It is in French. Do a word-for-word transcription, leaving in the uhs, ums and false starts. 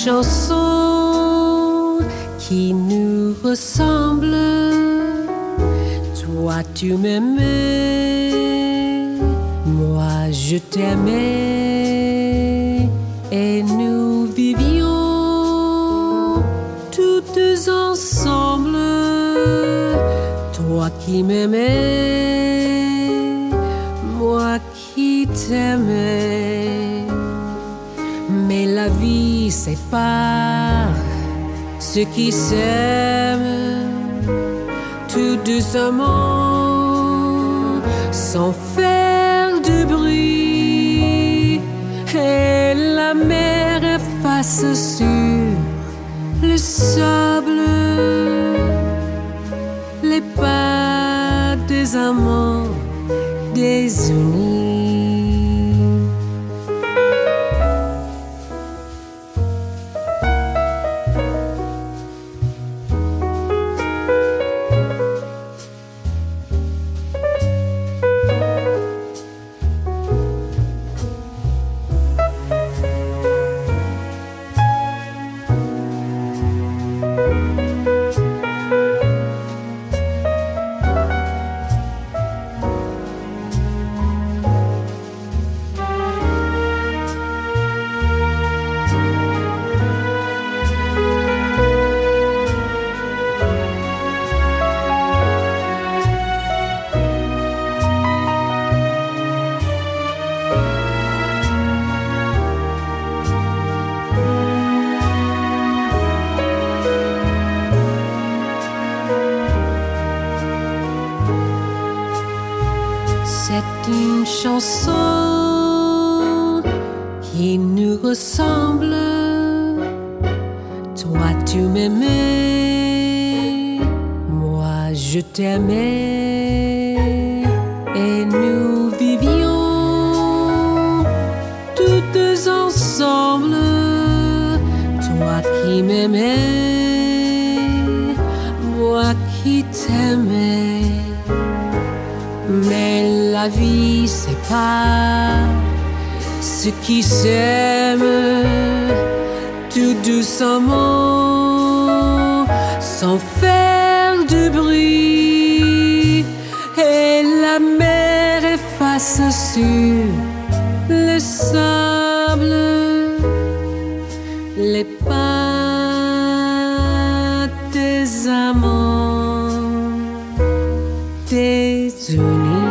chanson qui nous ressemble. Toi tu m'aimais, moi je t'aimais, et nous vivions toutes ensemble. Toi qui m'aimais, moi qui t'aimais. Mais la vie sépare ceux qui s'aiment tout doucement, sans faire de bruit, et la mer efface sur le sable les pas des amants désunis. C'est une chanson qui nous ressemble. Toi tu m'aimais, moi je t'aimais, et nous vivions toutes ensemble. Toi qui m'aimais, moi qui t'aimais. Mais la vie sépare ceux qui s'aiment tout doucement, sans faire de bruit, et la mer efface sur le sable les pas des amants désunis.